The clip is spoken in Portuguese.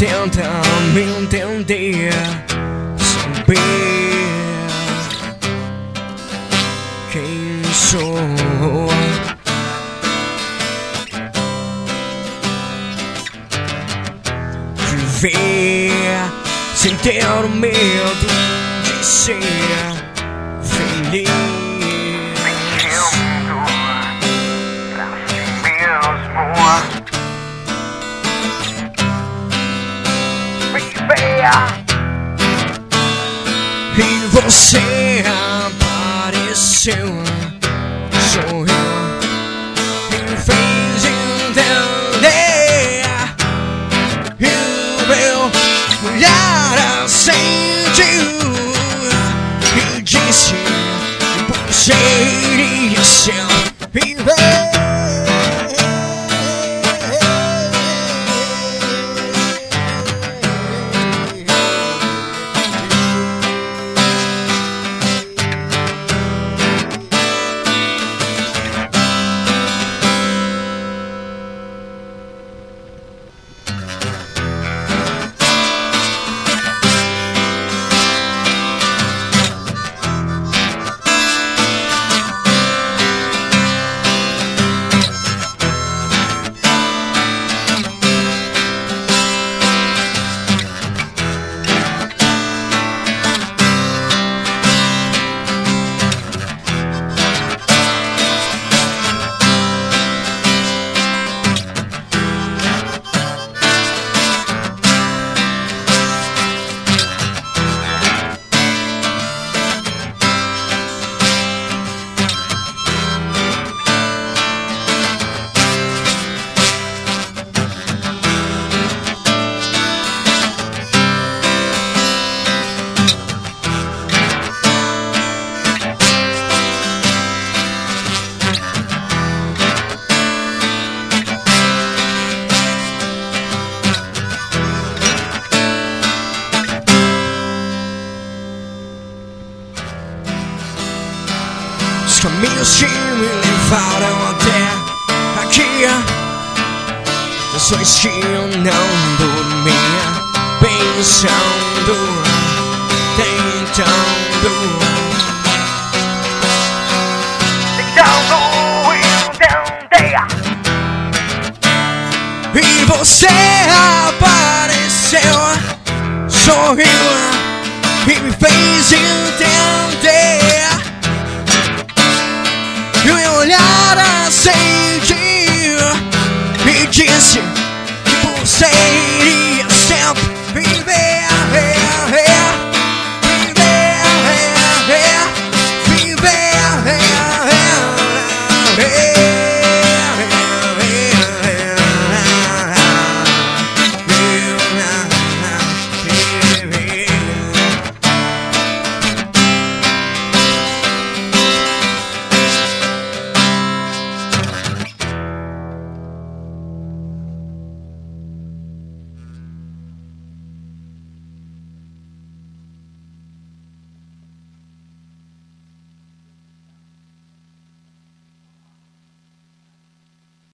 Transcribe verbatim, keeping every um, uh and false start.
tenta me entender, saber quem sou. Viver sem ter o medo de ser feliz. E você apareceu, sorriu e me fez entender. E o meu olhar acendiu e disse que você iria ser viver. Os caminhos que me levaram até aqui, as noites que eu não dormia, pensando, tentando, tentando entender. E você apareceu, sorriu e me fez entender. E o meu olhar acendiu e disse